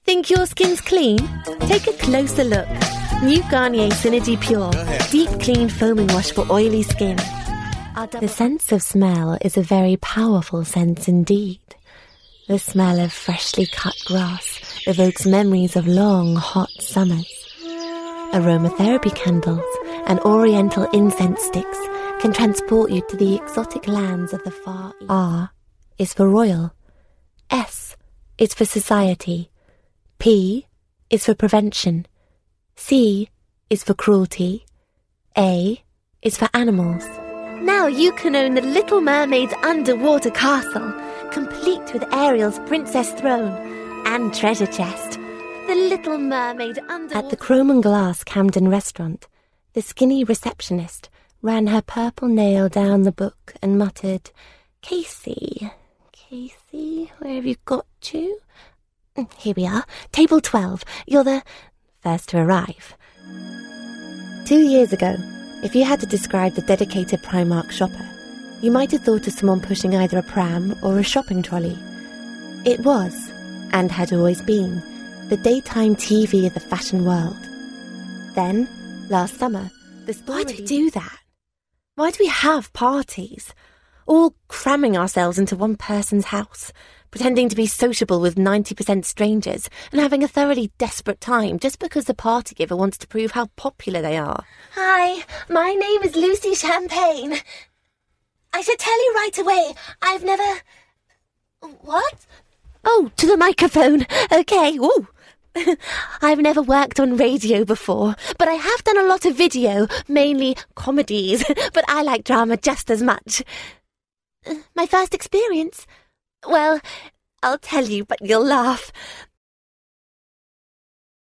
Think your skin's clean? Take a closer look. New Garnier Synergy Pure. Deep clean foaming wash for oily skin. The sense of smell is a very powerful sense indeed. The smell of freshly cut grass evokes memories of long, hot summers. Aromatherapy candles and oriental incense sticks can transport you to the exotic lands of the Far East. R is for royal. S is for society. P is for prevention. C is for cruelty. A is for animals. Now you can own the Little Mermaid's underwater castle, complete with Ariel's princess throne and treasure chest. The Little Mermaid underwater... At the Chrome and Glass Camden restaurant, the skinny receptionist ran her purple nail down the book and muttered, Casey, where have you got to? Here we are, table 12. You're the first to arrive. 2 years ago, if you had to describe the dedicated Primark shopper, you might have thought of someone pushing either a pram or a shopping trolley. It was, and had always been, the daytime TV of the fashion world. Then, last summer, Why do we do that? Why do we have parties? All cramming ourselves into one person's house, pretending to be sociable with 90% strangers and having a thoroughly desperate time just because the party giver wants to prove how popular they are. Hi, my name is Lucy Champagne. I should tell you right away, I've never... What? Oh, to the microphone. Okay, ooh. I've never worked on radio before, but I have done a lot of video, mainly comedies, but I like drama just as much. My first experience? Well, I'll tell you, but you'll laugh.